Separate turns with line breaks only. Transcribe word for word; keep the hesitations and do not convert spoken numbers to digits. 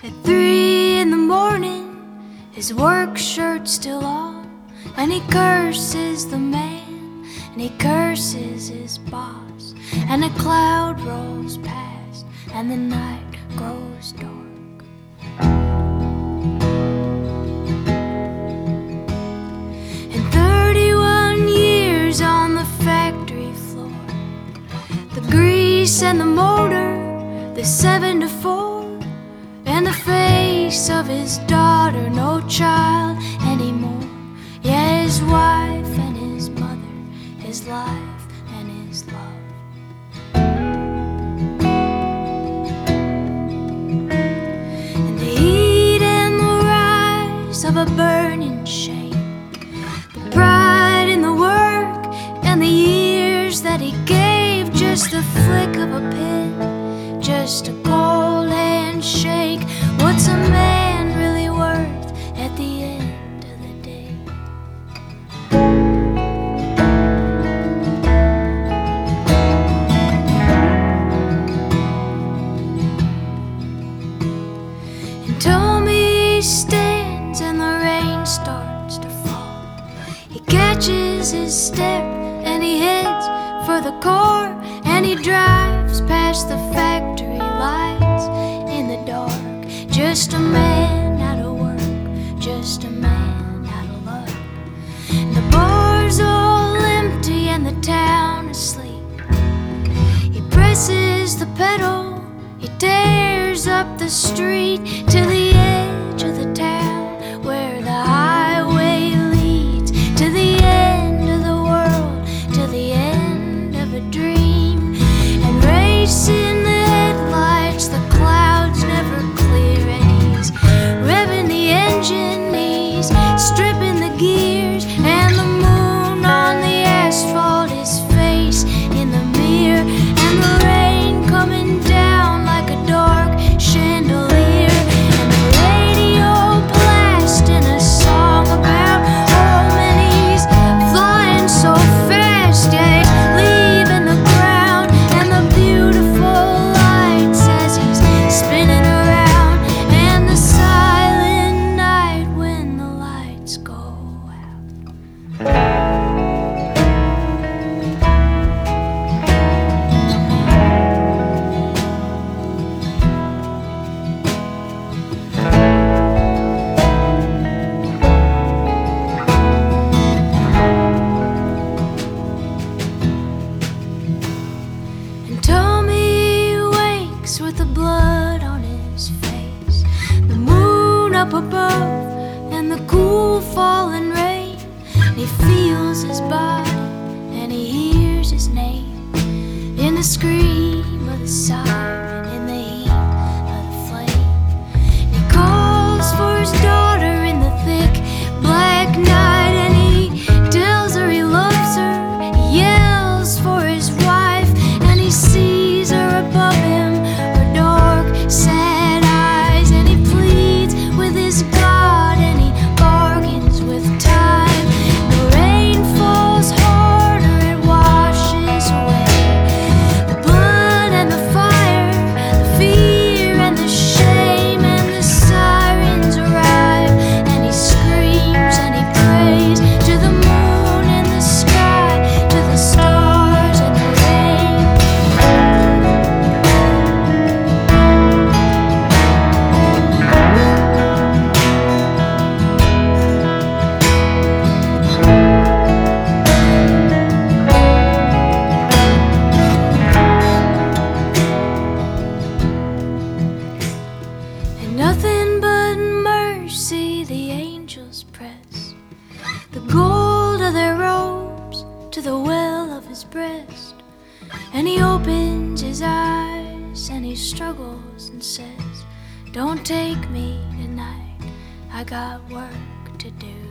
At three in the morning, his work shirt's still on, and he curses the man, and he curses his boss, and a cloud rolls past, and the night grows dark. And thirty-one years on the factory floor, the grease and the motor, the seven to four, and the face of his daughter, no child anymore. Yeah, his wife and his mother, his life and his love. And the heat and the rise of a burning shame, the pride in the work and the years that he gave, just the flick of a pen, just a cold handshake. What's a man really worth at the end of the day? And Tommy stands and the rain starts to fall. He catches his step and he heads for the car, and he drives past the factory lights in the dark. Just a man out of work, just a man out of luck. And the bar's all empty and the town asleep. He presses the pedal, he tears up the street to the edge of the town where the highway leads to the end of the world, to the end of a dream. And racing the headlights, the clouds never clear, and he's revving the engine, he's stripping the gears, and the moon on the asphalt, his face in the mirror, and the rain coming down like a dark chandelier, and the radio blasting a song about home, and he's flying so fast, yeah, leaving the ground, and the beautiful lights as he's spinning around, and the silent night when the lights go out. And Tommy wakes with the blood on his face, the moon up above and the cool falling rain, and he feels his body and he hears his name in the scream of the siren, in the heat of the flame. And he calls for his daughter in the thick black night, and he tells her he loves her, he yells for his wife, and he sees her above him, her dark, sad eyes, and he pleads with his God, and he bargains with time. The rain falls harder, it washes away the blood and the fire, the fear and the shame, and the sirens arrive, and he screams and he prays to the moon and the sky, to the stars and the rain. And nothing but mercy the angels press, the gold of their robes to the well of his breast, and he opens his eyes and he struggles and says, don't take me tonight, I got work to do.